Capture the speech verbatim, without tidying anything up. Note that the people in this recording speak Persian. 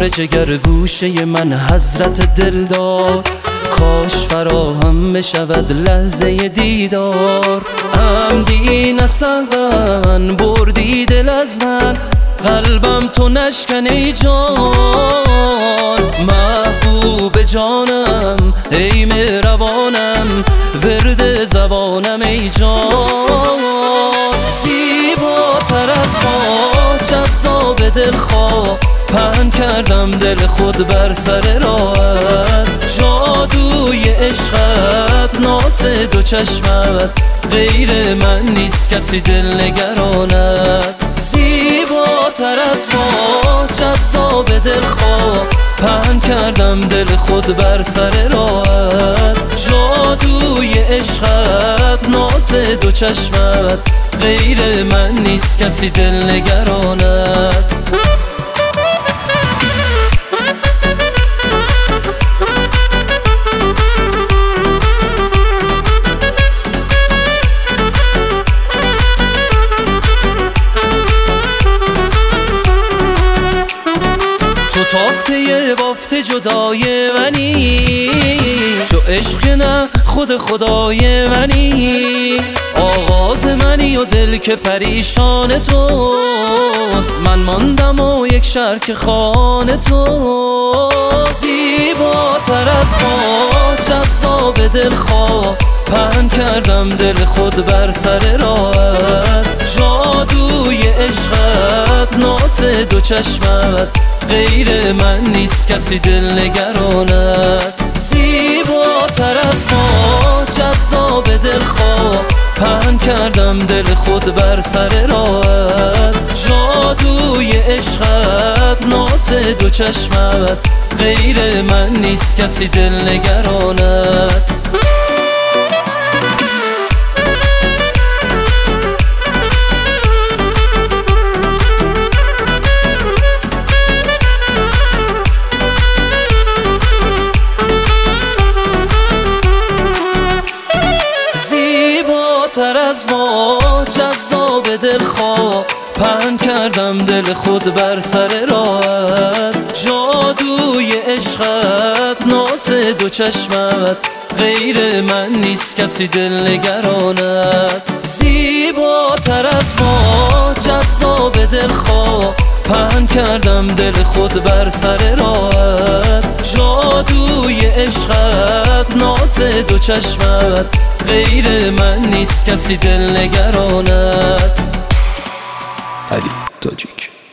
نور جگر گوشه من حضرت دلدار، کاش فراهم بشود لحظه دیدار. عمدی نسوان بردی دل از من، قلبم تو نشکن ای جان. محبوب جانم ای مهربانم، ورد زبانم ای جان. زیباتر از ما جذاب دلخواه، پهن کردم دل خود بر سر راهت. جادوی عشقت ناز دو چشمت، غیر من نیست کسی دل نگرانت. زیباتر از ما جذاب دلخواه، پهن کردم دل خود بر سر راهت. جادوی عشقت ناز دو چشمت، غیر من نیست کسی دل نگرانت. تو تافته بافته جدای منی، تو عشق نه خود خدای منی. آغاز منی و دل که پریشان توست، من ماندم و یک شرک خان تو. زیباتر از ما جذاب دلخواه، پهن کردم دل خود بر سر راهت. جادوی عشقت ناز دو چشمت، غیر من نیست کسی دل نگرانت. زیباتر از ما جذاب دلخواه، پهن کردم دل خود بر سر راهت. جادوی عشقت ناز دو چشمت، غیر من نیست کسی دل نگرانت. زیباتر از ما جذاب دلخواه، پهن کردم دل خود بر سر راهت. جادوی عشقت ناز دو چشمت، غیر من نیست کسی دل نگرانت. زیباتر از ما جذاب دلخواه، پهن کردم دل خود بر سر راهت. جادوی عشقت ناز دو چشمت، غیر من نیست کسی دل نگرانت. علی تاجیک.